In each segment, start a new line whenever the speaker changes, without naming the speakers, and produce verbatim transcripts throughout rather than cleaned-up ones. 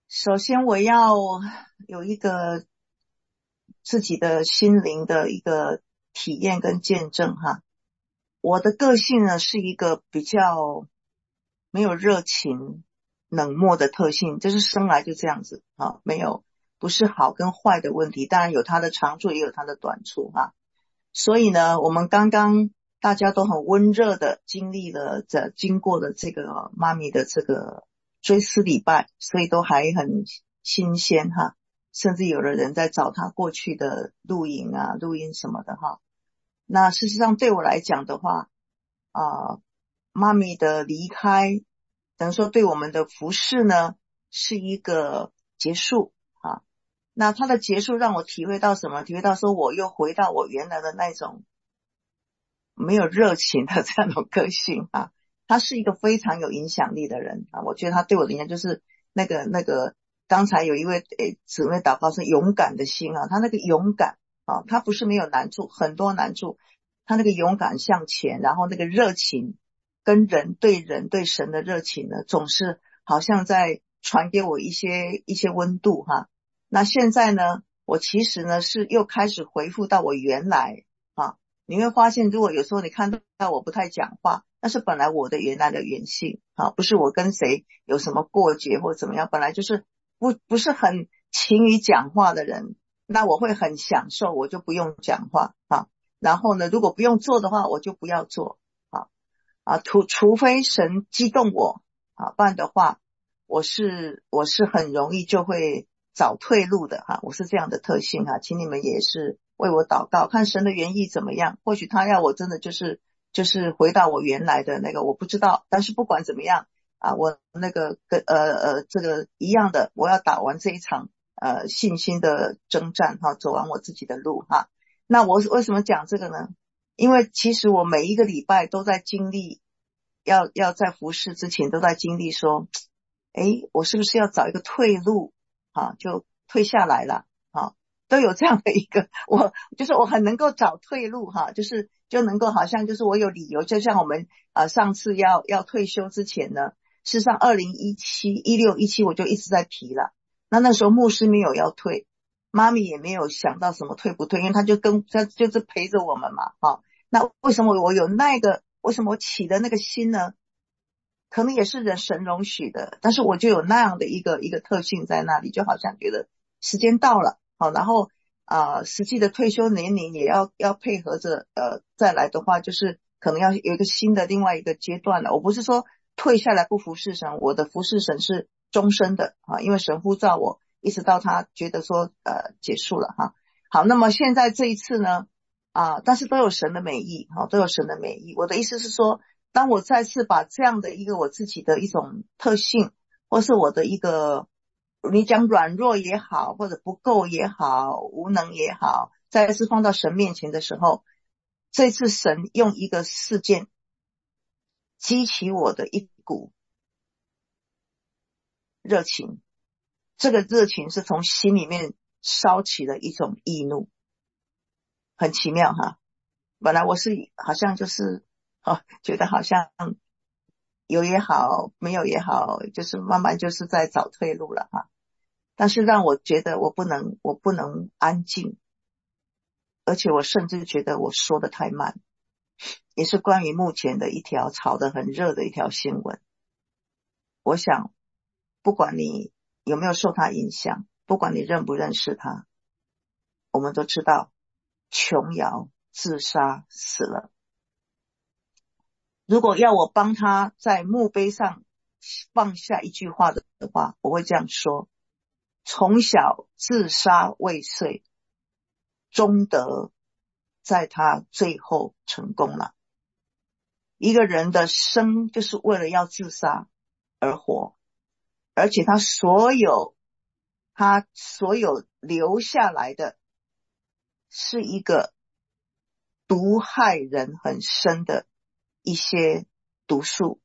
首先我要有一个自己的心灵的一个体验跟见证哈。我的个性呢是一个比较没有热情、冷漠的特性，这是生来就这样子啊，没有不是好跟坏的问题，当然有它的长处也有它的短处哈。所以呢，我们刚刚大家都很温热的经历了这经过了这个妈咪的这个追思礼拜，所以都还很新鲜哈，甚至有的人在找他过去的录影啊、录音什么的哈。那事实上对我来讲的话啊、呃，妈咪的离开等于说对我们的服事呢是一个结束啊。那它的结束让我体会到什么？体会到说我又回到我原来的那种没有热情的这样种个性啊。他是一个非常有影响力的人啊，我觉得他对我的影响就是那个那个刚才有一位诶姊妹祷告是勇敢的心啊，他那个勇敢啊，他不是没有难处，很多难处，他那个勇敢向前，然后那个热情跟人对人对神的热情呢，总是好像在传给我一些一些温度哈。那现在呢，我其实呢是又开始回复到我原来啊，你会发现如果有时候你看到我不太讲话，那是本来我的原来的原性啊，不是我跟谁有什么过节或怎么样，本来就是不不是很勤于讲话的人，那我会很享受，我就不用讲话啊。然后呢，如果不用做的话，我就不要做啊啊，除除非神激动我啊，不然的话，我是我是很容易就会找退路的哈、啊，我是这样的特性哈、啊，请你们也是为我祷告，看神的原意怎么样，或许他要我真的就是就是回到我原来的那个，我不知道，但是不管怎么样啊，我那个跟呃呃这个一样的，我要打完这一场呃信心的征战哈、啊，走完我自己的路哈、啊。那我为什么讲这个呢？因为其实我每一个礼拜都在经历，要要在服事之前都在经历说，诶，我是不是要找一个退路啊，就退下来了啊，都有这样的一个，我就是我很能够找退路哈、啊，就是就能够好像就是我有理由，就像我们啊上次要要退休之前呢，事实上二零一七、一六、一七我就一直在提了，那那时候牧师没有要退，妈咪也没有想到什么退不退，因为他就跟他就是陪着我们嘛啊。那为什么我有那个为什么我起的那个心呢？可能也是人神容许的，但是我就有那样的一个一个特性在那里，就好像觉得时间到了好，然后啊、呃，实际的退休年龄也要要配合着呃再来的话，就是可能要有一个新的另外一个阶段了。我不是说退下来不服侍神，我的服侍神是终身的啊，因为神呼召我一直到他觉得说呃结束了哈。好，那么现在这一次呢啊，但是都有神的美意哈，都有神的美意。我的意思是说，当我再次把这样的一个我自己的一种特性，或是我的一个你讲软弱也好，或者不够也好，无能也好，再次放到神面前的时候，这次神用一个事件激起我的一股热情，这个热情是从心里面烧起了一种易怒，很奇妙哈。本来我是好像就是哦，觉得好像有也好，没有也好，就是慢慢就是在找退路了哈。但是让我觉得我不能，我不能安静，而且我甚至觉得我说的太慢，也是关于目前的一条炒得很热的一条新闻。我想，不管你有没有受他影响，不管你认不认识他，我们都知道琼瑶自杀死了。如果要我帮他在墓碑上放下一句话的话，我会这样说：从小自杀未遂，终得在他最后成功了。一个人的生就是为了要自杀而活，而且他所有他所有留下来的是一个毒害人很深的一些毒素。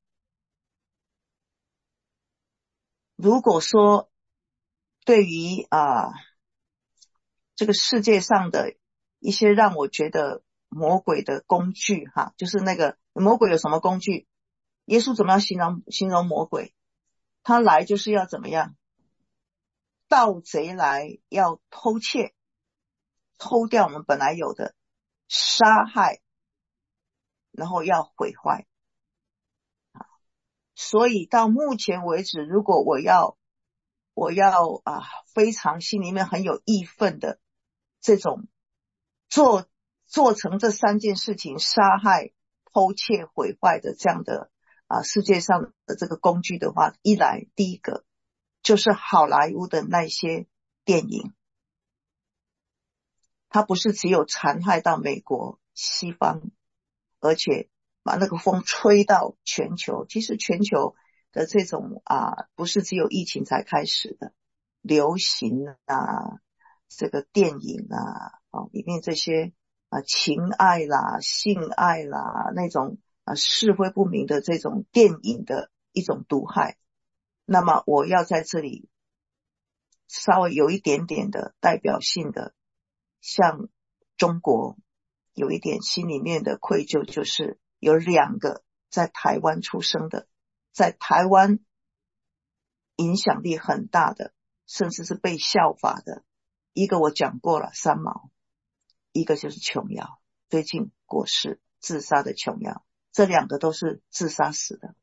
如果说对于啊、呃、这个世界上的一些让我觉得魔鬼的工具哈，就是那个魔鬼有什么工具？耶稣怎么样形容形容魔鬼？他来就是要怎么样？ 盗贼来要偷窃，偷掉我们本来有的，杀害，然后要毁坏。所以到目前为止，如果我要我要啊非常心里面很有义愤的这种做做成这三件事情，杀害、偷窃、毁坏的这样的啊世界上的这个工具的话，一来第一个就是好莱坞的那些电影，它不是只有残害到美国西方，而且把那个风吹到全球。其实全球的这种啊，不是只有疫情才开始的，流行啊，这个电影啊，啊里面这些啊情爱啦、性爱啦，那种啊是非不明的这种电影的一种毒害。那么我要在这里稍微有一点点的代表性的，像中国有一点心里面的愧疚，就是有两个在台湾出生的，在台湾影响力很大的，甚至是被效法的，一个我讲过了，三毛，一个就是琼瑶，最近过世自杀的琼瑶，这两个都是自杀死的。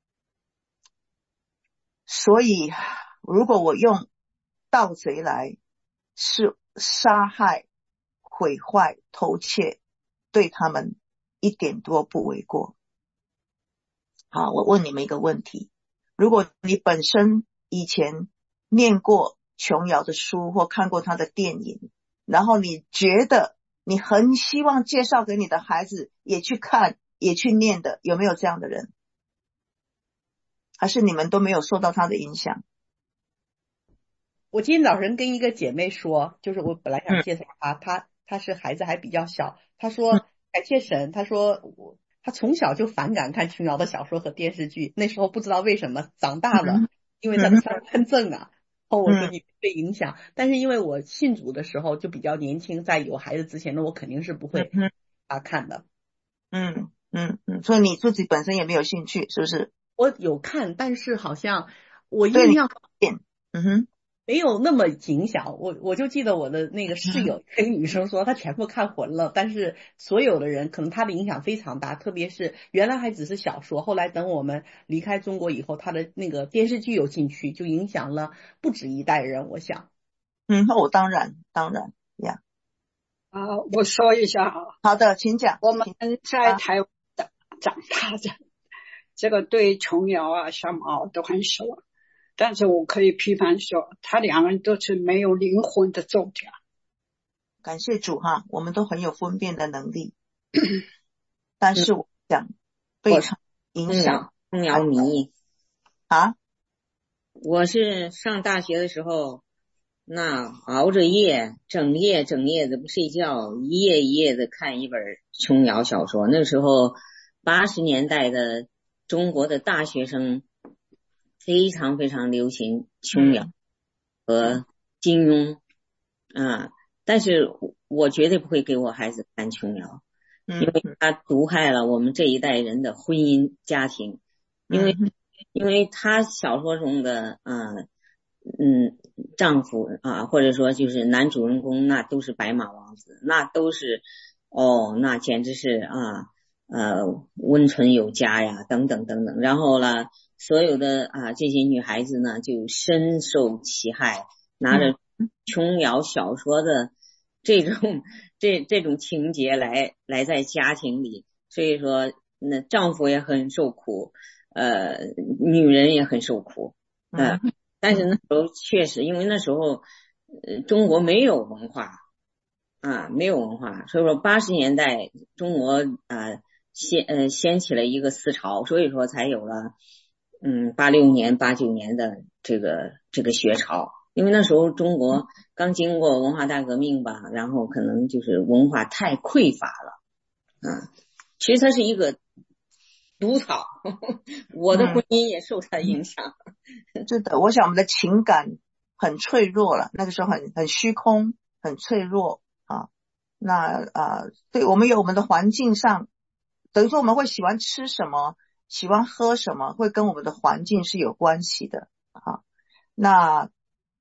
所以如果我用盗贼来是杀害、毁坏、偷窃，对他们一点都不为过。好，我问你们一个问题，如果你本身以前念过琼瑶的书或看过她的电影，然后你觉得你很希望介绍给你的孩子也去看也去念的，有没有这样的人？还是你们都没有受到她的影响？
我今天早晨跟一个姐妹说，就是我本来想
嗯
介绍她，她她是孩子还比较小，她
嗯
说感谢神，她说我她从小就反感看琼瑶的小说和电视剧，那时候不知道为什么，长大了
嗯
因为她的三观正啊，然后我说
嗯
你被影响，但是因为我信主的时候就比较年轻，在有孩子之前呢，我肯定是不会
嗯
啊看的。
嗯嗯嗯，所以你自己本身也没有兴趣，是不是？
我有看，但是好像我
对你
印象
变，嗯哼，
没有那么影响。我我就记得我的那个室
嗯
友跟女生说，她全部看混了，但是所有的人可能她的影响非常大，特别是原来还只是小说，后来等我们离开中国以后，她的那个电视剧有进去，就影响了不止一代人。我想，
嗯，那我当然当然呀。
啊，我说一下啊，
好的，请讲。
我们
请
在台湾的长大的，这个对琼瑶啊、小毛都很熟，但是我可以批判说，他两个人都是没有灵魂的作家。
感谢主哈，我们都很有分辨的能力，但是我讲非
我是
常影
琼
响
瑶琼瑶迷。
啊。
我是上大学的时候，那熬着夜，整夜整夜的不睡觉，一夜一夜的看一本琼瑶小说。那时候八十年代的中国的大学生非常非常流行琼瑶和金庸啊，但是我绝对不会给我孩子看琼瑶，因为他毒害了我们这一代人的婚姻家庭，因为因为他小说中的嗯嗯丈夫啊，或者说就是男主人公，那都是白马王子，那都是哦，那简直是啊呃温存有加呀，等等等等。然后呢，所有的啊这些女孩子呢就深受其害，拿着琼瑶小说的这种这这种情节来来在家庭里，所以说那丈夫也很受苦。呃，女人也很受苦，呃，但是那时候确实，因为那时候，呃，中国没有文化啊，没有文化，所以说八十年代中国啊掀呃掀起了一个思潮，所以说才有了嗯八六年八九年的这个这个学潮，因为那时候中国刚经过文化大革命吧，然后可能就是文化太匮乏了，啊，其实它是一个毒草，我的婚姻也受它影响。
嗯、是的，我想我们的情感很脆弱了，那个时候很很虚空，很脆弱啊。那啊，对，我们有我们的环境上，等于说我们会喜欢吃什么，喜欢喝什么，会跟我们的环境是有关系的啊。那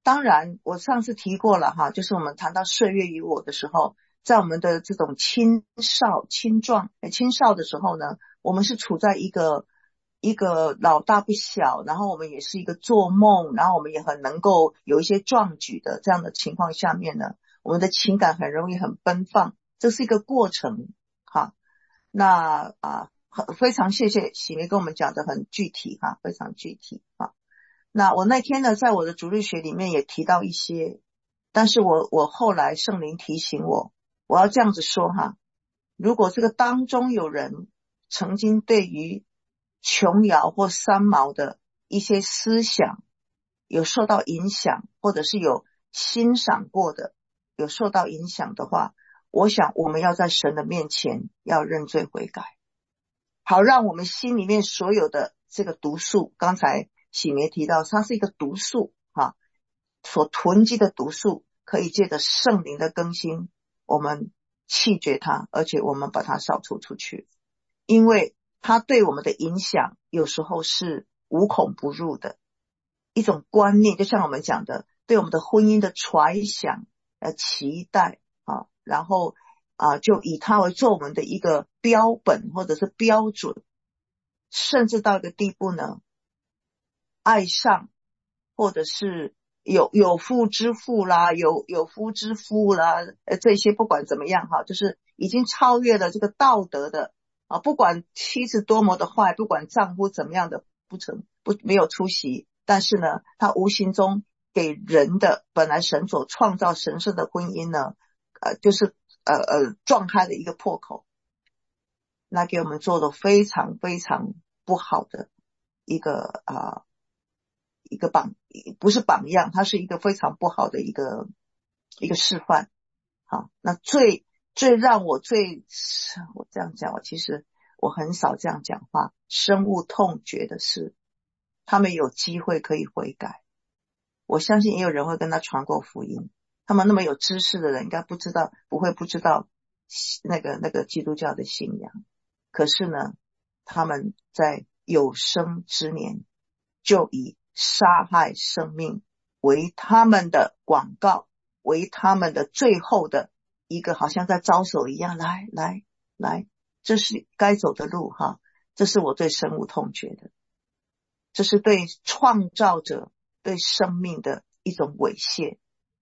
当然我上次提过了哈，就是我们谈到岁月与我的时候，在我们的这种青少青壮青少的时候呢，我们是处在一个一个老大不小，然后我们也是一个做梦，然后我们也很能够有一些壮举的这样的情况下面呢，我们的情感很容易很奔放，这是一个过程哈。那啊，非常谢谢喜梅跟我们讲的很具体哈，非常具体哈。那我那天呢，在我的主日学里面也提到一些，但是我我后来圣灵提醒我，我要这样子说哈，如果这个当中有人曾经对于琼瑶或三毛的一些思想有受到影响，或者是有欣赏过的，有受到影响的话，我想我们要在神的面前要认罪悔改，好让我们心里面所有的这个毒素，刚才喜梅提到它是一个毒素啊，所囤积的毒素可以借着圣灵的更新，我们弃绝它，而且我们把它扫除出去，因为它对我们的影响有时候是无孔不入的一种观念，就像我们讲的对我们的婚姻的揣想呃期待啊，然后啊就以它为做我们的一个标本或者是标准，甚至到一个地步呢，爱上或者是有有妇之夫啦，有有夫之夫啦，呃这些不管怎么样哈，就是已经超越了这个道德的啊，不管妻子多么的坏，不管丈夫怎么样的不成不没有出息，但是呢他无形中给人的本来神所创造神圣的婚姻呢呃就是呃呃撞开了一个破口，那给我们做了非常非常不好的一个啊、呃、一个榜，不是榜样，它是一个非常不好的一个一个示范。好，那最最让我最我这样讲，我其实我很少这样讲话，深恶痛绝的是他们有机会可以悔改，我相信也有人会跟他传过福音，他们那么有知识的人应该不知道不会不知道那个那个基督教的信仰，可是呢他们在有生之年就以杀害生命为他们的广告，为他们的最后的一个好像在招手一样，来来来，这是该走的路哈，这是我最深恶痛绝的，这是对创造者对生命的一种猥亵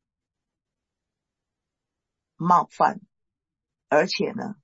冒犯，而且呢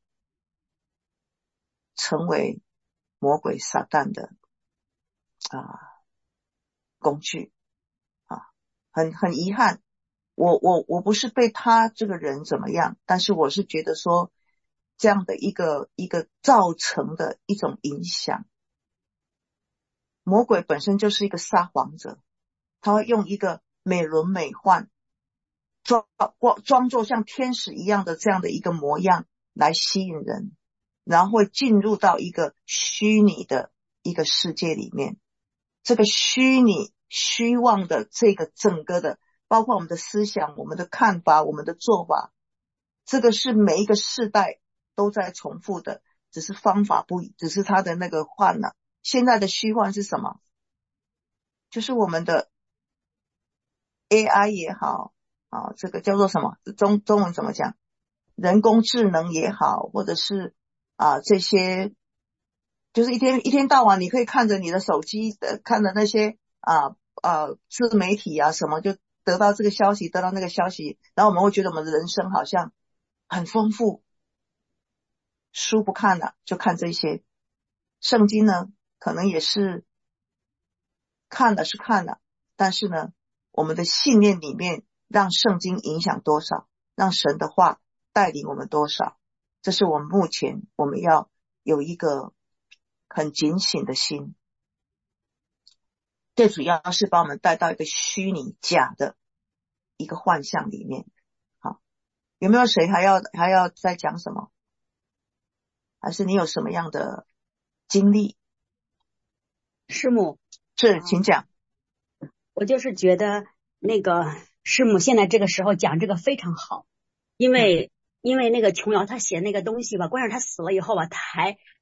成为魔鬼撒旦的啊工具啊，很很遗憾，我我我不是对他这个人怎么样，但是我是觉得说这样的一个一个造成的一种影响，魔鬼本身就是一个撒谎者，他会用一个美轮美奂装装作像天使一样的这样的一个模样来吸引人，然后会进入到一个虚拟的一个世界里面，这个虚拟虚妄的这个整个的包括我们的思想我们的看法我们的做法，这个是每一个世代都在重复的，只是方法不只是它的那个换了。现在的虚幻是什么？就是我们的 A I 也好啊，这个叫做什么中中文怎么讲，人工智能也好，或者是啊这些就是一天一天到晚你可以看着你的手机的看着那些啊啊自媒体啊什么，就得到这个消息得到那个消息，然后我们会觉得我们的人生好像很丰富，书不看了就看这些，圣经呢可能也是看了是看了，但是呢我们的信念里面让圣经影响多少，让神的话带领我们多少，这是我们目前我们要有一个很警醒的心，最主要是把我们带到一个虚拟假的一个幻象里面。好，有没有谁还要还要再讲什么？还是你有什么样的经历？
师母
是，请讲。
我就是觉得那个师母现在这个时候讲这个非常好，因为、嗯、因为那个琼瑶她写那个东西吧，关键她死了以后吧，她还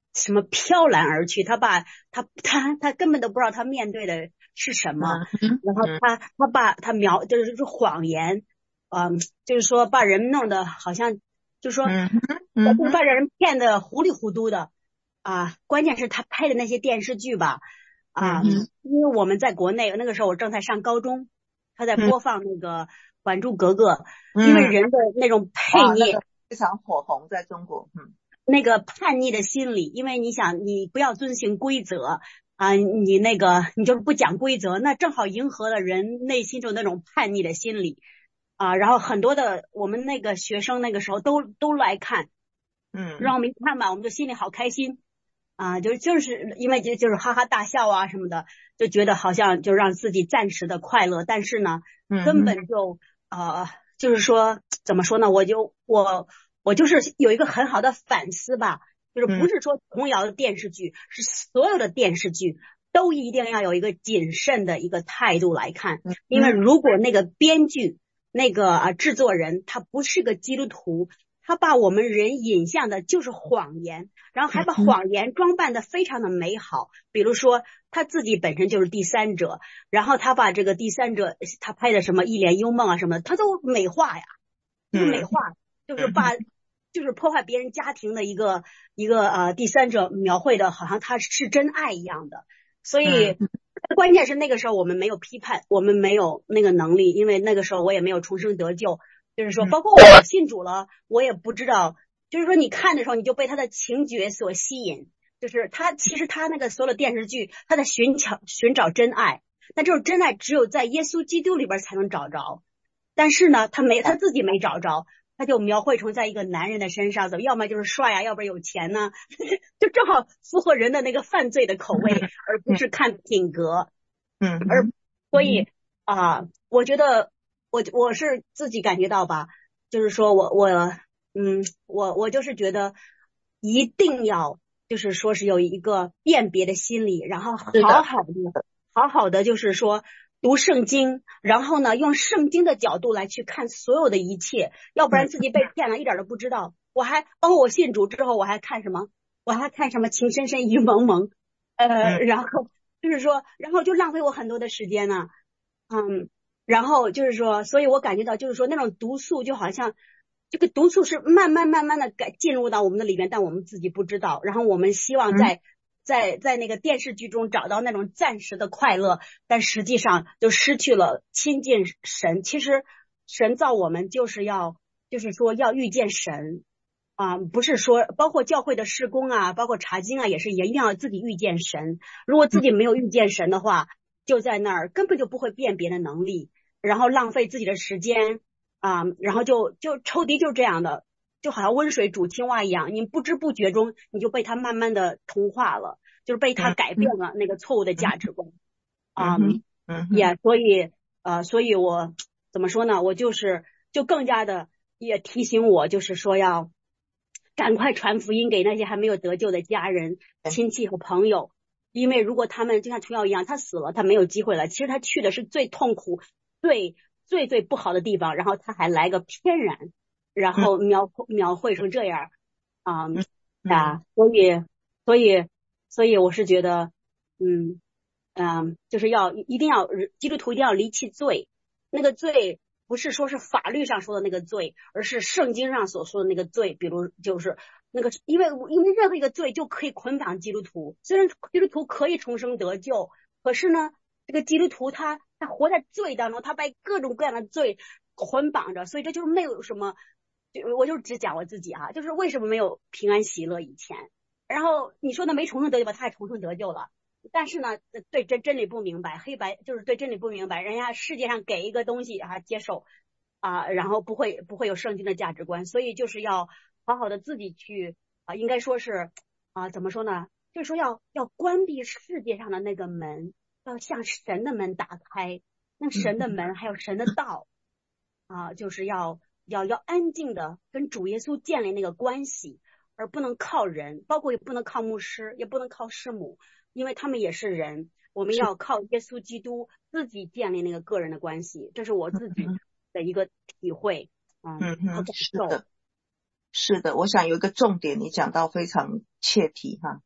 什么飘然而去，他把他他他根本都不知道他面对的是什么，然后他他把他描就是说谎言，嗯、呃，就是说把人弄得好像就是说就是把人骗得糊里糊涂的啊。关键是他拍的那些电视剧吧，啊，因为我们在国内那个时候我正在上高中，他在播放那个《还珠格格》，因为人的那种叛逆、
那个、非常火红在中国，嗯。
那个叛逆的心理，因为你想你不要遵循规则啊，你那个你就是不讲规则，那正好迎合了人内心中那种叛逆的心理啊。然后很多的我们那个学生那个时候都都来看，嗯，让我们一看吧，我们就心里好开心啊，就是就是因为就就是哈哈大笑啊什么的，就觉得好像就让自己暂时的快乐，但是呢，根本就呃就是说怎么说呢，我就我。我就是有一个很好的反思吧，就是不是说童谣的电视剧，是所有的电视剧都一定要有一个谨慎的一个态度来看，因为如果那个编剧那个啊制作人他不是个基督徒，他把我们人引向的就是谎言，然后还把谎言装扮的非常的美好，比如说他自己本身就是第三者，然后他把这个第三者他拍的什么一帘幽梦啊什么的，他都美化呀，就是美化。就是把，就是破坏别人家庭的一个一个呃第三者描绘的，好像他是真爱一样的。所以关键是那个时候我们没有批判，我们没有那个能力，因为那个时候我也没有重生得救。就是说，包括我信主了，我也不知道。就是说，你看的时候你就被他的情节所吸引。就是他其实他那个所有的电视剧，他在寻找寻找真爱，但这种真爱只有在耶稣基督里边才能找着。但是呢，他没他自己没找着。他就描绘成在一个男人的身上，要么就是帅呀、啊，要不然有钱呢，就正好符合人的那个犯罪的口味，而不是看品格。嗯，而所以啊、呃，我觉得我我是自己感觉到吧，就是说我我嗯我我就是觉得一定要就是说是有一个辨别的心理，然后好好的好好的就是说。读圣经，然后呢，用圣经的角度来去看所有的一切，要不然自己被骗了，一点都不知道。我还包括我信主之后，我还看什么？我还看什么情深深雨蒙蒙，呃，然后就是说，然后就浪费我很多的时间呢，嗯，然后就是说，所以我感觉到就是说那种毒素就好像这个毒素是慢慢慢慢的改进入到我们的里面，但我们自己不知道。然后我们希望在。嗯在在那个电视剧中找到那种暂时的快乐，但实际上就失去了亲近神。其实神造我们就是要就是说要遇见神啊，不是说包括教会的事工啊，包括查经啊，也是也一定要自己遇见神。如果自己没有遇见神的话，就在那儿根本就不会辨别的能力，然后浪费自己的时间啊，然后就就仇敌就是这样的。就好像温水煮青蛙一样，你不知不觉中你就被他慢慢的同化了，就是被他改变了那个错误的价值观啊，嗯，也所以呃，所以我怎么说呢？我就是就更加的也提醒我，就是说要赶快传福音给那些还没有得救的家人、亲戚和朋友，因为如果他们就像琼瑶一样，他死了，他没有机会了。其实他去的是最痛苦、最最最不好的地方，然后他还来个天然。然后描描绘成这样啊、嗯、啊，所以所以所以我是觉得，嗯嗯，就是要一定要基督徒一定要离弃罪，那个罪不是说是法律上说的那个罪，而是圣经上所说的那个罪。比如就是那个，因为因为任何一个罪就可以捆绑基督徒，虽然基督徒可以重生得救，可是呢，这个基督徒他他活在罪当中，他被各种各样的罪捆绑着，所以这就是没有什么。就我就只讲我自己哈、啊，就是为什么没有平安喜乐以前，然后你说那没重生得救吧，他也重生得救了，但是呢，对真真理不明白，黑白就是对真理不明白，人家世界上给一个东西啊接受啊，然后不会不会有圣经的价值观，所以就是要好好的自己去啊，应该说是啊，怎么说呢？就是说要要关闭世界上的那个门，要向神的门打开，那神的门还有神的道啊，就是要。要要安静的跟主耶稣建立那个关系，而不能靠人，包括也不能靠牧师，也不能靠师母，因为他们也是人。我们要靠耶稣基督自己建立那个个人的关系，这是我自己的一个体会。嗯嗯，
是的，是的。我想有一个重点，你讲到非常切题哈，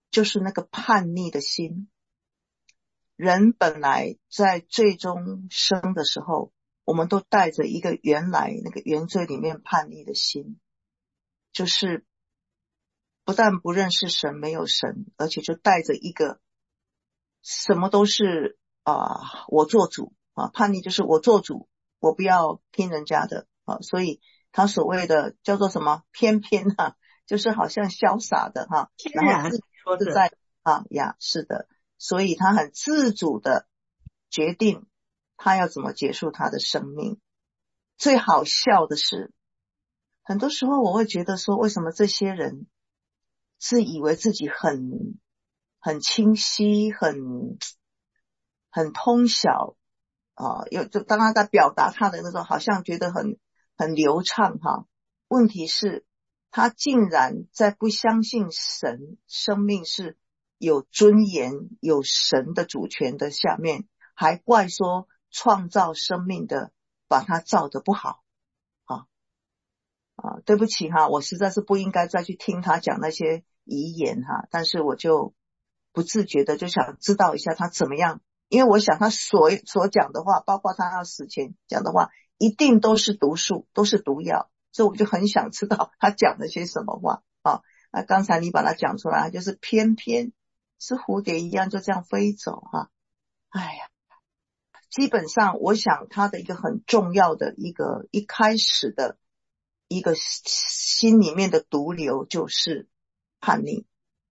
就是那个叛逆的心。人本来在最终生的时候，我们都带着一个原来那个原罪里面叛逆的心，就是不但不认识神，没有神，而且就带着一个什么都是啊、呃，我做主啊，叛逆就是我做主，我不要听人家的啊，所以他所谓的叫做什么偏偏啊，就是好像潇洒的哈、啊，然后自己说是在啊呀，是的。所以他很自主的决定他要怎么结束他的生命。最好笑的是，很多时候我会觉得说，为什么这些人自以为自己很很清晰，很很通晓啊，有就当他在表达他的那种，好像觉得很很流畅哈。问题是，他竟然在不相信神，生命是有尊严有神的主权的下面，还怪说创造生命的把它造得不好啊啊！对不起哈，我实在是不应该再去听他讲那些遗言哈，但是我就不自觉的就想知道一下他怎么样，因为我想他所所讲的话，包括他要死前讲的话，一定都是毒素，都是毒药，所以我就很想知道他讲了些什么话啊。那刚才你把它讲出来，就是偏偏是蝴蝶一样就这样飞走哈、啊。哎呀，基本上我想他的一个很重要的一个一开始的一个心里面的毒瘤就是叛逆。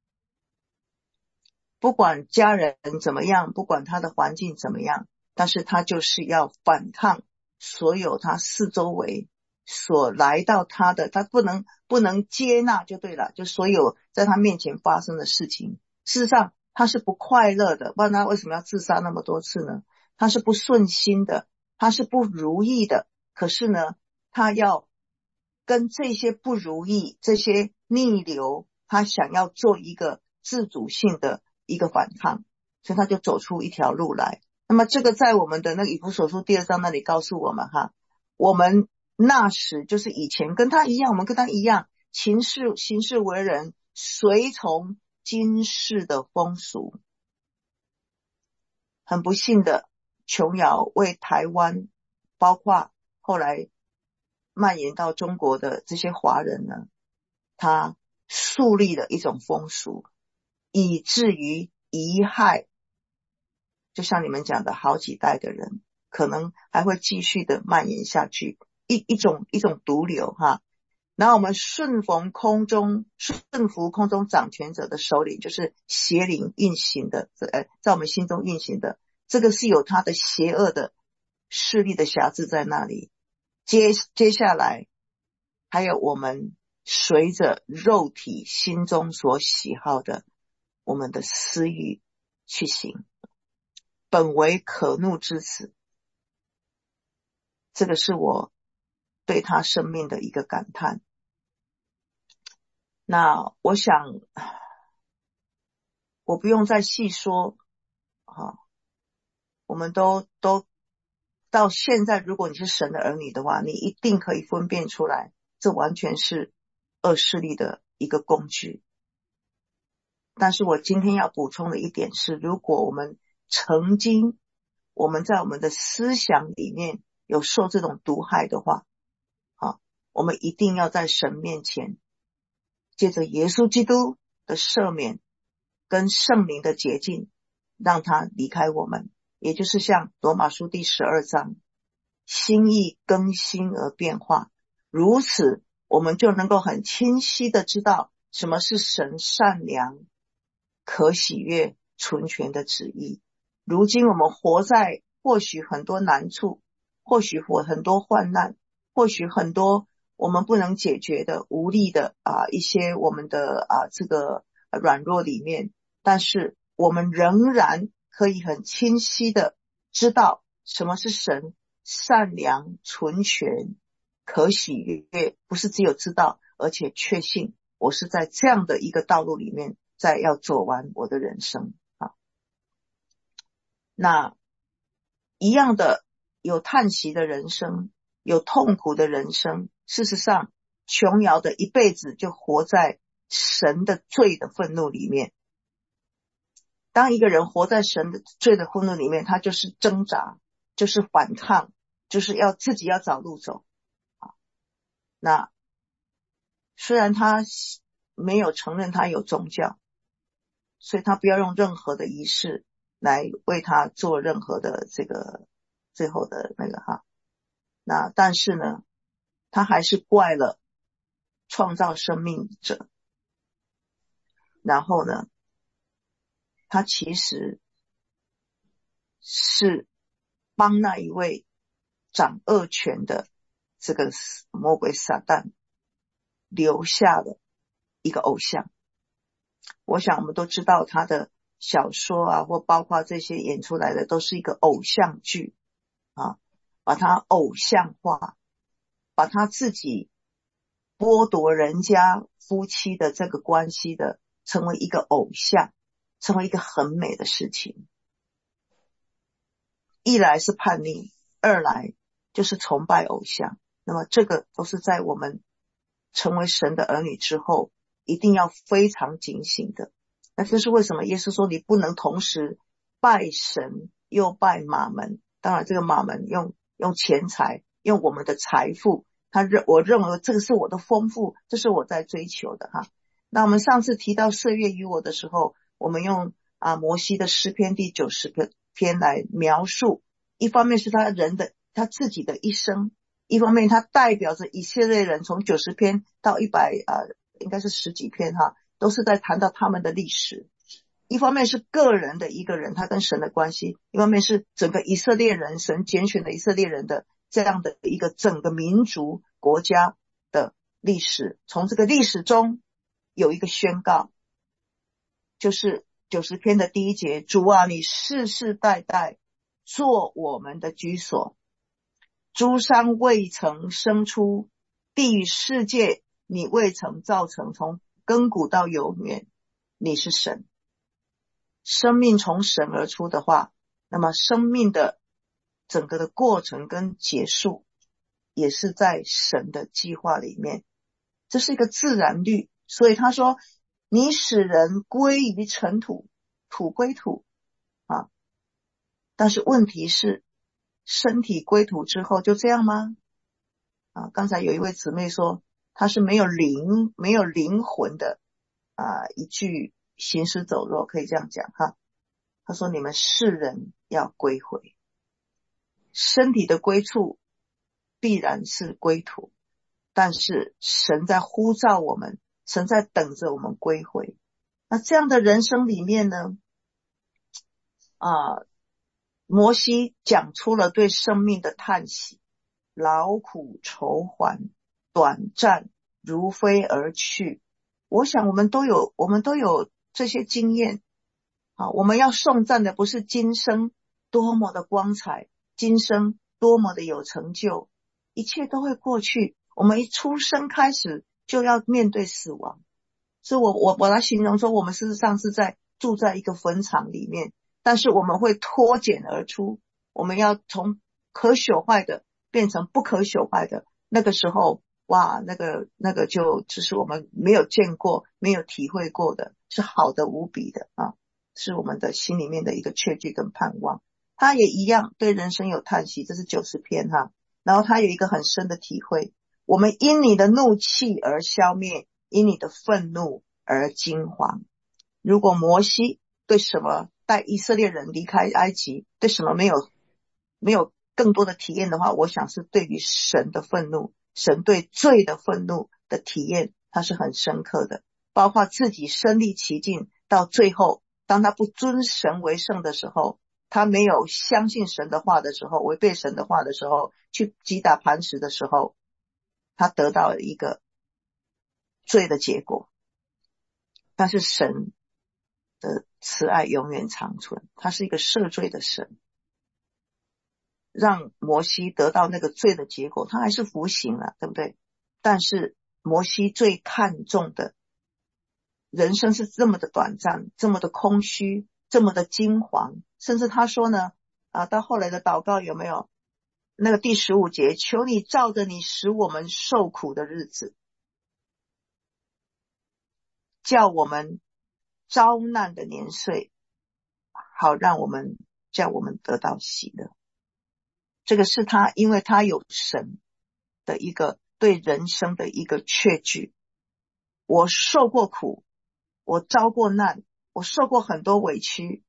不管家人怎么样，不管他的环境怎么样，但是他就是要反抗所有他四周围所来到他的，他不能不能接纳就对了，就所有在他面前发生的事情。事实上他是不快乐的，不然他为什么要自杀那么多次呢？他是不顺心的，他是不如意的，可是呢他要跟这些不如意，这些逆流，他想要做一个自主性的一个反抗，所以他就走出一条路来。那么这个在我们的那个以弗所书第二章那里告诉我们哈，我们那时就是以前跟他一样，我们跟他一样行事行事为人，随从今世的风俗。很不幸的，琼瑶为台湾包括后来蔓延到中国的这些华人呢，他树立了一种风俗，以至于贻害，就像你们讲的好几代的人，可能还会继续的蔓延下去，一一种一种毒瘤哈。然后我们顺逢空中顺服空中掌权者的首领，就是邪灵运行的，呃，在我们心中运行的，这个是有他的邪恶的势力的辖制在那里。接接下来还有我们随着肉体心中所喜好的我们的私欲去行，本为可怒之子。这个是我对他生命的一个感叹。那我想我不用再细说啊，我们都都到现在，如果你是神的儿女的话，你一定可以分辨出来，这完全是恶势力的一个工具。但是我今天要补充的一点是，如果我们曾经我们在我们的思想里面有受这种毒害的话啊，我们一定要在神面前借着耶稣基督的赦免跟圣灵的洁净，让他离开我们，也就是像罗马书第十二章，心意更新而变化，如此我们就能够很清晰的知道什么是神善良可喜悦纯全的旨意。如今我们活在或许很多难处，或许活很多患难，或许很多我们不能解决的无力的啊一些我们的啊这个软弱里面，但是我们仍然可以很清晰的知道什么是神善良纯全可喜悦，不是只有知道，而且确信我是在这样的一个道路里面在要走完我的人生啊。那一样的有叹息的人生，有痛苦的人生，事实上琼瑶的一辈子就活在神的罪的愤怒里面， 当一个人活在神的罪的愤怒里面，他就是挣扎，就是反抗，就是要自己要找路走。那虽然他没有承认他有宗教，所以他不要用任何的仪式来为他做任何的这个最后的那个哈。那但是呢，他还是怪了创造生命者，然后呢，他其实是帮那一位掌恶权的这个魔鬼撒旦留下了一个偶像。我想我们都知道他的小说啊，或包括这些演出来的都是一个偶像剧啊，把它偶像化，把他自己剥夺人家夫妻的这个关系的成为一个偶像，成为一个很美的事情。一来是叛逆，二来就是崇拜偶像。那么这个都是在我们成为神的儿女之后一定要非常警醒的。那这是为什么耶稣说你不能同时拜神又拜马门。当然这个马门用用钱财，用我们的财富，他认我认为这个是我的丰富，这是我在追求的哈。那我们上次提到岁月与我的时候，我们用啊摩西的诗篇第九十篇来描述，一方面是他人的他自己的一生，一方面他代表着以色列人从九十篇到一百呃应该是十几篇哈，都是在谈到他们的历史。一方面是个人的一个人他跟神的关系，一方面是整个以色列人，神拣选的以色列人的这样的一个整个民族国家的历史。从这个历史中有一个宣告，就是九十篇的第一节，主啊，你世世代代做我们的居所，诸山未曾生出，地与世界你未曾造成，从亘古到永远你是神。生命从神而出的话，那么生命的整个的过程跟结束也是在神的计划里面，这是一个自然律。所以他说你使人归于尘土，土归土啊。但是问题是身体归土之后就这样吗？啊，刚才有一位姊妹说他是没有灵没有灵魂的啊，一句行尸走肉，可以这样讲哈。他说你们世人要归回，身体的归处必然是归土，但是神在呼召我们，神在等着我们归回。那这样的人生里面呢啊，摩西讲出了对生命的叹息，劳苦愁烦，短暂如飞而去。我想我们都有我们都有这些经验啊。我们要颂赞的不是今生多么的光彩，今生多么的有成就，一切都会过去。我们一出生开始就要面对死亡，所以我我我来形容说，我们事实上是在住在一个坟场里面，但是我们会脱茧而出，我们要从可朽坏的变成不可朽坏的。那个时候哇，那个那个就就是我们没有见过没有体会过的，是好的无比的啊，是我们的心里面的一个确据跟盼望。他也一样对人生有叹息，这是九十篇哈。然后他有一个很深的体会，我们因你的怒气而消灭，因你的愤怒而惊惶。如果摩西对什么带以色列人离开埃及，对什么没有没有更多的体验的话，我想是对于神的愤怒，神对罪的愤怒的体验，他是很深刻的。包括自己身历其境，到最后当他不尊神为圣的时候，他没有相信神的话的时候，违背神的话的时候，去击打磐石的时候，他得到了一个罪的结果。但是神的慈爱永远长存，他是一个赦罪的神，让摩西得到那个罪的结果，他还是服刑了，对不对？但是摩西最看重的，人生是这么的短暂，这么的空虚，这么的惊惶，甚至他说呢啊，到后来的祷告有没有那个第十五节，求你照着你使我们受苦的日子，叫我们遭难的年岁好让我们叫我们得到喜乐。这个是他，因为他有神的一个对人生的一个确据。我受过苦，我遭过难，我受过很多委屈，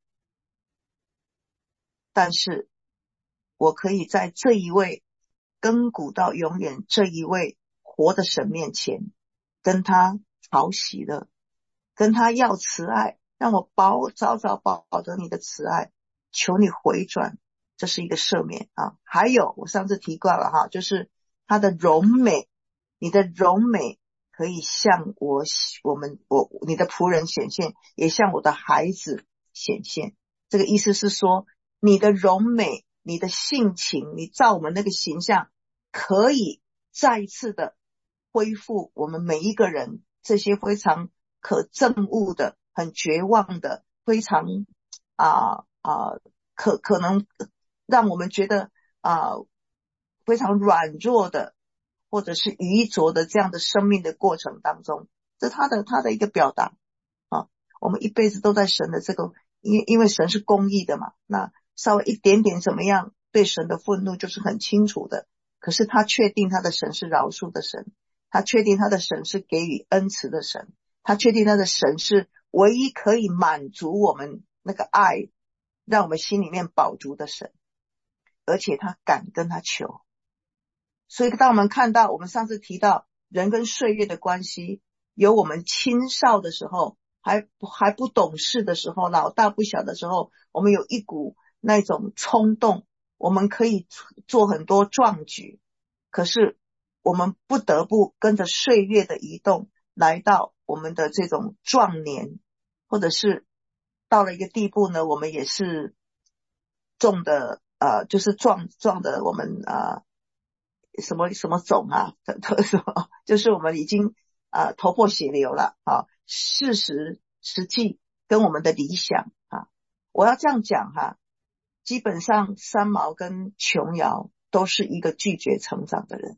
但是我可以在这一位亘古到永远这一位活的神面前跟他讨喜乐，跟他要慈爱，让我保早早保得你的慈爱，求你回转，这是一个赦免啊。还有我上次提过了哈，就是他的荣美，你的荣美可以向我我们我你的仆人显现，也向我的孩子显现。这个意思是说，你的荣美，你的性情，你照我们那个形象，可以再一次的恢复我们每一个人这些非常可憎恶的、很绝望的、非常啊啊可可能让我们觉得啊非常软弱的，或者是愚拙的这样的生命的过程当中，这他的他的一个表达啊。我们一辈子都在神的这个，因因为神是公义的嘛，那稍微一点点怎么样对神的愤怒就是很清楚的。可是他确定他的神是饶恕的神，他确定他的神是给予恩慈的神，他确定他的神是唯一可以满足我们那个爱，让我们心里面饱足的神，而且他敢跟他求。所以当我们看到我们上次提到人跟岁月的关系，有我们青少的时候，还还不懂事的时候，老大不小的时候，我们有一股那种冲动，我们可以做很多壮举，可是我们不得不跟着岁月的移动，来到我们的这种壮年，或者是到了一个地步呢，我们也是种的呃，就是壮壮的我们呃什么什么种啊，什么就是我们已经啊、呃、头破血流了啊，事实实际跟我们的理想啊，我要这样讲哈，基本上三毛跟琼瑶都是一个拒绝成长的人，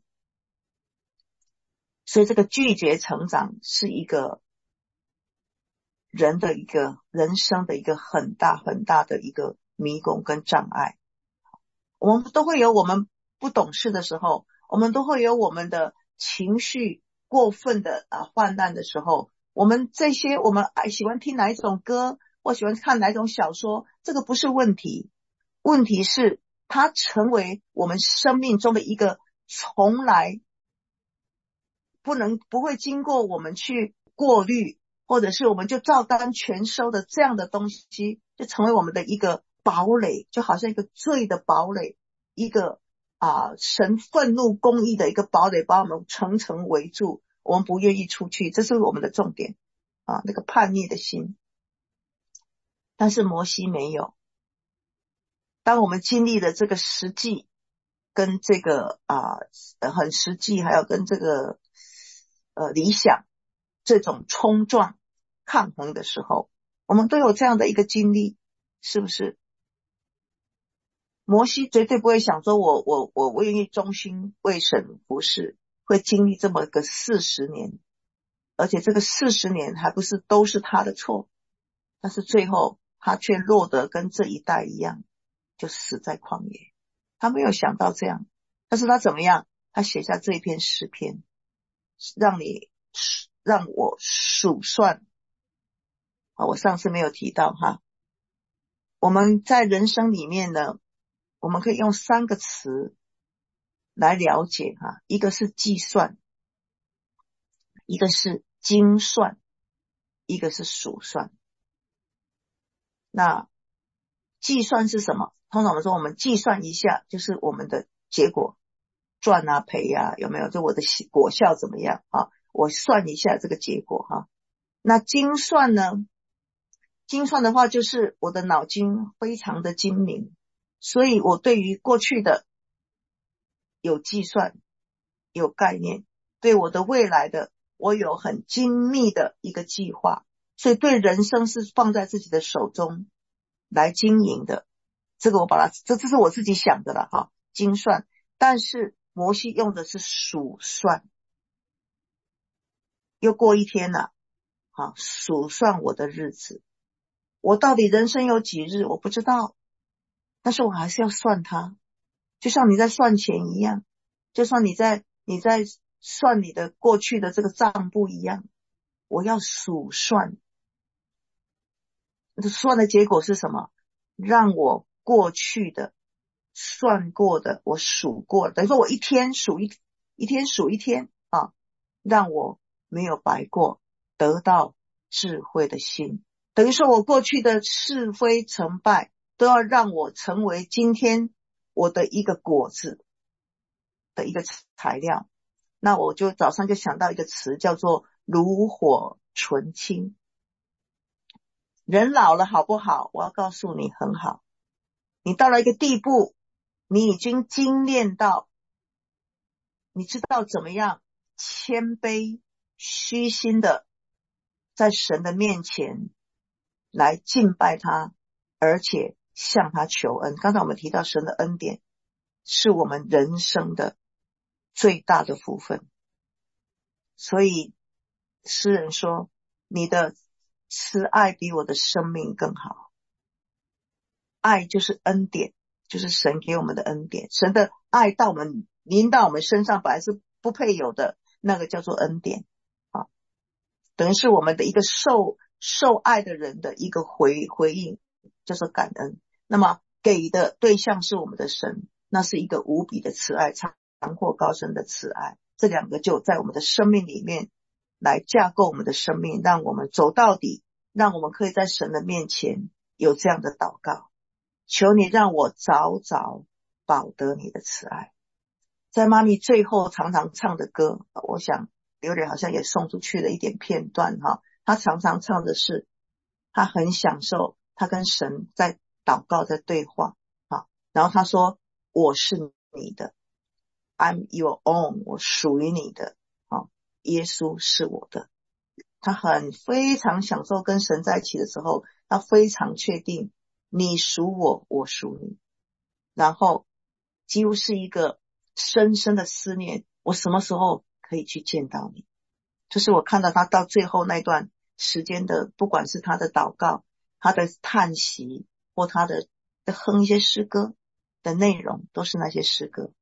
所以这个拒绝成长是一个人的一个人生的一个很大很大的一个迷宫跟障碍。我们都会有我们不懂事的时候，我们都会有我们的情绪过分的啊泛滥的时候，我们这些我们爱喜欢听哪一种歌，或喜欢看哪一种小说，这个不是问题，问题是它成为我们生命中的一个从来不能不会经过我们去过滤，或者是我们就照单全收的这样的东西，就成为我们的一个堡垒，就好像一个罪的堡垒，一个啊神愤怒公义的一个堡垒，把我们层层围住，我们不愿意出去，这是我们的重点啊，那个叛逆的心。但是摩西没有。当我们经历了这个实际跟这个啊很实际，还有跟这个呃理想这种冲撞抗衡的时候，我们都有这样的一个经历，是不是？摩西绝对不会想说我我我我愿意忠心为神服侍，会经历这么个四十年，而且这个四十年还不是都是他的错，但是最后他却落得跟这一代一样，就死在旷野。他没有想到这样，但是他怎么样？他写下这一篇诗篇，让你让我数算啊，我上次没有提到哈。我们在人生里面呢，我们可以用三个词来了解哈，一个是计算，一个是精算，一个是数算。那计算是什么？通常我们说我们计算一下，就是我们的结果，赚啊赔啊，有没有？就我的果效怎么样啊？我算一下这个结果哈。那精算呢？精算的话就是我的脑筋非常的精明，所以我对于过去的有计算有概念，对我的未来的我有很精密的一个计划，所以对人生是放在自己的手中来经营的。这个我把它这这是我自己想的了哈，精算。但是摩西用的是数算，又过一天了，好，数算我的日子， 我到底人生有几日我不知道，但是我还是要算它，就像你在算钱一样，就像你在你在算你的过去的这个账簿一样，我要数算。算的结果是什么？让我过去的算过的我数过了，等于说我一天数一一天数一天啊，让我没有白过，得到智慧的心。等于说我过去的是非成败都要让我成为今天我的一个果子的一个材料。那我就早上就想到一个词叫做炉火纯青。人老了好不好？我要告诉你很好。你到了一个地步，你已经精炼到你知道怎么样谦卑虚心的在神的面前来敬拜他，而且向他求恩。刚才我们提到神的恩典是我们人生的最大的福分，所以诗人说你的慈爱比我的生命更好。爱就是恩典，就是神给我们的恩典，神的爱到我们临到我们身上本来是不配有的，那个叫做恩典啊，等于是我们的一个受受爱的人的一个回回应，就是感恩。那么给的对象是我们的神，那是一个无比的慈爱，长阔高深的慈爱，这两个就在我们的生命里面来架构我们的生命，让我们走到底，让我们可以在神的面前有这样的祷告，求你让我早早饱得你的慈爱。在妈咪最后常常唱的歌，我想榴莲好像也送出去了一点片段哈。他常常唱的是他很享受他跟神在祷告在对话啊，然后他说我是你的 I'm your own， 我属于你的啊，耶稣是我的。他很非常享受跟神在一起的时候，他非常确定你属我，我属你，然后几乎是一个深深的思念，我什么时候可以去见到你。就是我看到他到最后那段时间的，不管是他的祷告，他的叹息，或他的的哼一些诗歌的内容，都是那些诗歌。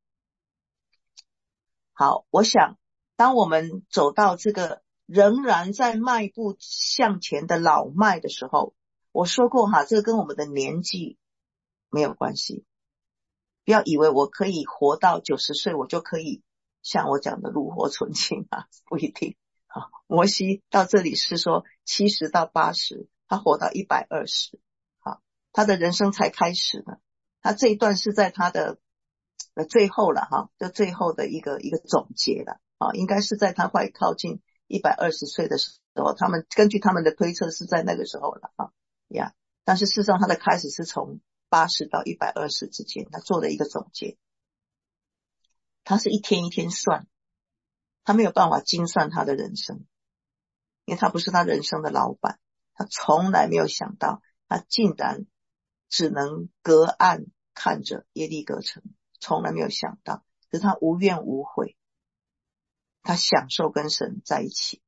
好，我想当我们走到这个仍然在迈步向前的老迈的时候，我说过哈，这个跟我们的年纪没有关系。不要以为我可以活到九十岁，我就可以像我讲的炉火纯青啊，不一定。好，摩西到这里是说七十到八十，他活到一百二十，好，他的人生才开始呢。他这一段是在他的呃最后了哈，就最后的一个一个总结了啊，应该是在他快靠近一百二十岁的时候，他们根据他们的推测是在那个时候了啊呀。但是事实上他的开始是从八十到一百二十之间，他做了一个总结。他是一天一天算，他没有办法精算他的人生，因为他不是他人生的老板，他从来没有想到他竟然只能隔岸看着耶利哥城，从来没有想到。可是他无怨无悔，他享受跟神在一起，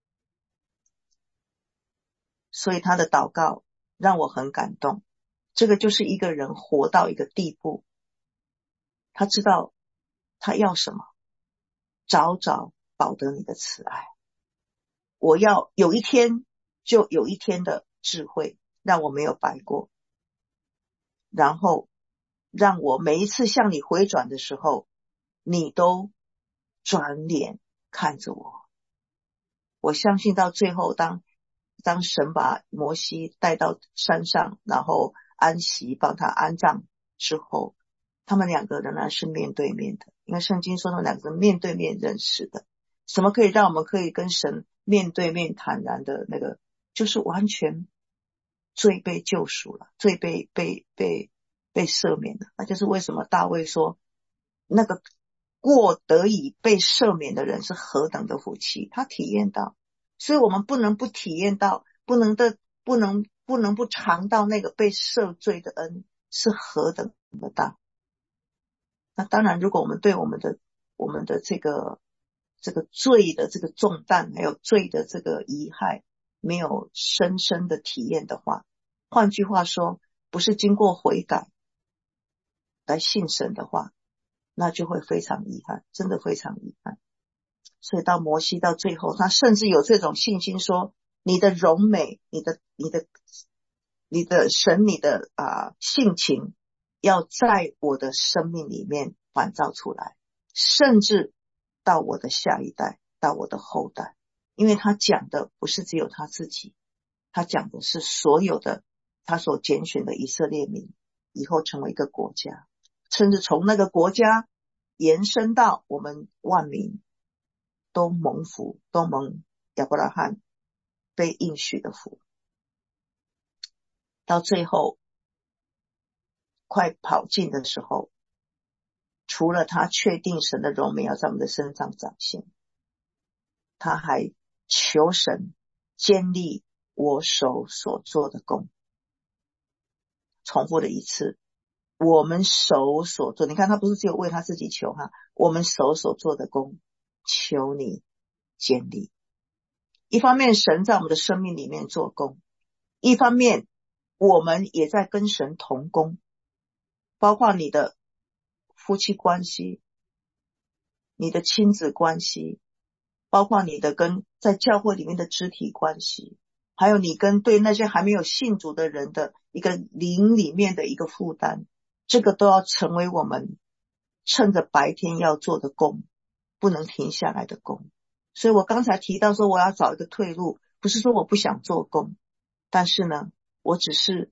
所以他的祷告让我很感动。这个就是一个人活到一个地步，他知道他要什么，早早饱得你的慈爱。我要有一天就有一天的智慧，让我没有白过，然后让我每一次向你回转的时候，你都转脸看着我。我相信到最后，当当神把摩西带到山上，然后安息帮他安葬之后，他们两个仍然是面对面的，因为圣经说他们两个人面对面认识的。什么可以让我们可以跟神面对面坦然的那个，就是完全罪被救赎了，罪被被被被赦免了。那就是为什么大卫说那个过得以被赦免的人是何等的福气，他体验到。所以我们不能不体验到，不能的不能不能不尝到那个被赦罪的恩是何等的大。那当然如果我们对我们的我们的这个这个罪的这个重担，还有罪的这个遗害没有深深的体验的话， 换句话说，不是经过悔改来信神的话，那就会非常遗憾，真的非常遗憾。所以到摩西到最后，他甚至有这种信心说，你的荣美，你的你的你的神，你的啊、呃、性情要在我的生命里面反照出来，甚至到我的下一代，到我的后代。因为他讲的不是只有他自己，他讲的是所有的他所拣选的以色列民以后成为一个国家，甚至从那个国家延伸到我们万民都蒙福，都蒙亚伯拉罕被应许的福。到最后快跑尽的时候，除了他确定神的荣美要在我们的身上展现，他还求神坚立我手所做的工。重复了一次，我们手所做，你看他不是只有为他自己求哈，我们手所做的工，求你坚立。一方面神在我们的生命里面做工，一方面我们也在跟神同工，包括你的夫妻关系，你的亲子关系，包括你的跟在教会里面的肢体关系，还有你跟对那些还没有信主的人的一个灵里面的一个负担，这个都要成为我们趁着白天要做的工，不能停下来的工。所以我刚才提到说我要找一个退路，不是说我不想做工，但是呢，我只是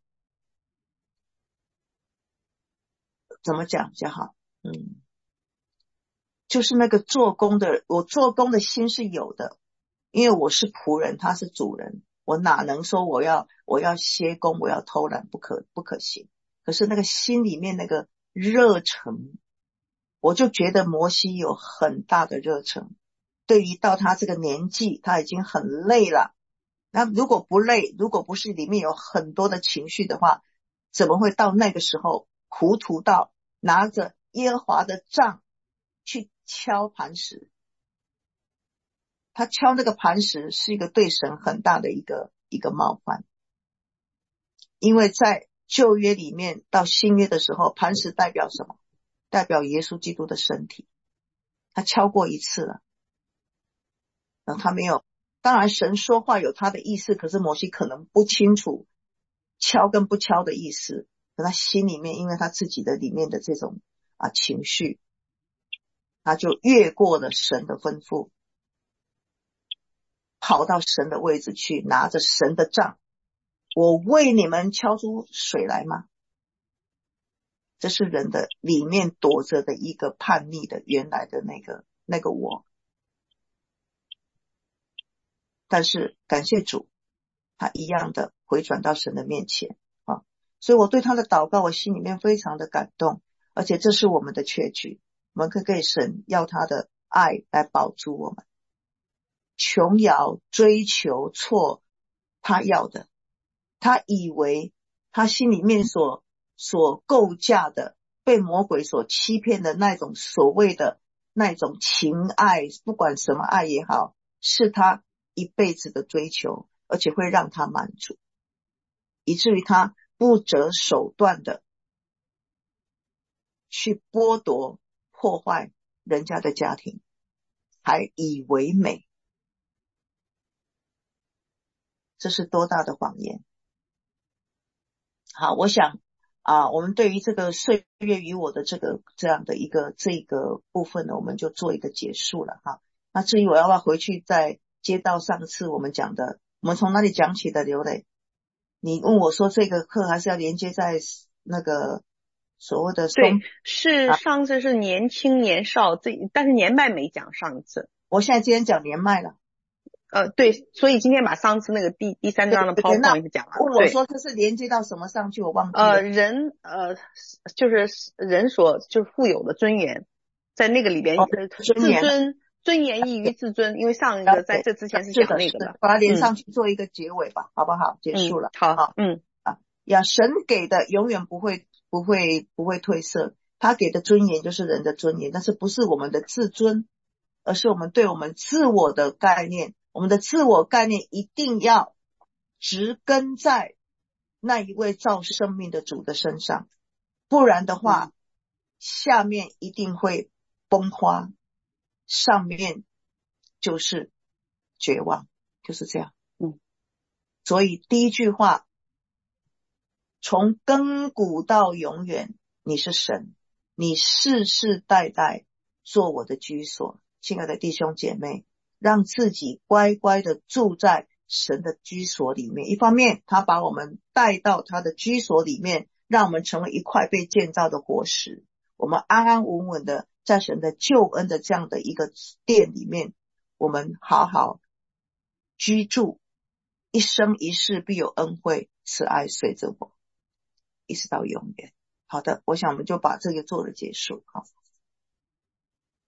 怎么讲比较好，嗯，就是那个做工的，我做工的心是有的，因为我是仆人，他是主人，我哪能说我要我要歇工，我要偷懒，不可不可行。可是那个心里面那个热忱，我就觉得摩西有很大的热忱。对于到他这个年纪，他已经很累了。那如果不累，如果不是里面有很多的情绪的话，怎么会到那个时候糊涂到拿着耶和华的杖去敲磐石？他敲那个磐石是一个对神很大的一个一个冒犯，因为在旧约里面到新约的时候，磐石代表什么？代表耶稣基督的身体。他敲过一次了，那他没有，当然神说话有他的意思，可是摩西可能不清楚敲跟不敲的意思，可他心里面因为他自己的里面的这种啊情绪，他就越过了神的吩咐，跑到神的位置去，拿着神的杖，我为你们敲出水来吗？这是人的里面躲着的一个叛逆的原来的那个那个我。但是感谢主，他一样的回转到神的面前啊，所以我对他的祷告，我心里面非常的感动，而且这是我们的确据，我们可以给神要他的爱来保住我们。琼瑶追求错他要的，他以为他心里面所所构架的，被魔鬼所欺骗的那种所谓的那种情爱，不管什么爱也好，是他一辈子的追求，而且会让他满足，以至于他不择手段的去剥夺破坏人家的家庭，还以为美。这是多大的谎言。好，我想啊，我们对于这个岁月与我的这个这样的一个这个部分呢，我们就做一个结束了哈。那至于我要不要回去再接到上次我们讲的，我们从哪里讲起的流泪？你问我说这个课还是要连接在那个所谓的松？
对，是上次是年轻年少，这但是年迈没讲上一次。
我现在今天讲年迈了。
呃，对，所以今天把上次那个第第三章的 PowerPoint 讲完了。
问我说这是连接到什么上去？我忘记了。
呃，人呃就是人所就是富有的尊严，在那个里边，
哦、
呃，自尊尊严异于自尊，因为上一个在这之前是讲那个的，
把它连上去做一个结尾吧，嗯、好不好？结束了。
嗯、好，
好，
嗯
啊呀，神给的永远不会不会不会褪色，他给的尊严就是人的尊严，但是不是我们的自尊，而是我们对我们自我的概念。我们的自我概念一定要植根在那一位造生命的主的身上，不然的话，
嗯、
下面一定会崩花，上面就是绝望，就是这样。
嗯，
所以第一句话，从亘古到永远，你是神，你世世代代做我的居所。亲爱的弟兄姐妹，让自己乖乖的住在神的居所里面。一方面他把我们带到他的居所里面，让我们成为一块被建造的活石，我们安安稳稳的在神的救恩的这样的一个殿里面，我们好好居住，一生一世必有恩惠慈爱随着我，一直到永远。好的，我想我们就把这个做了结束。好。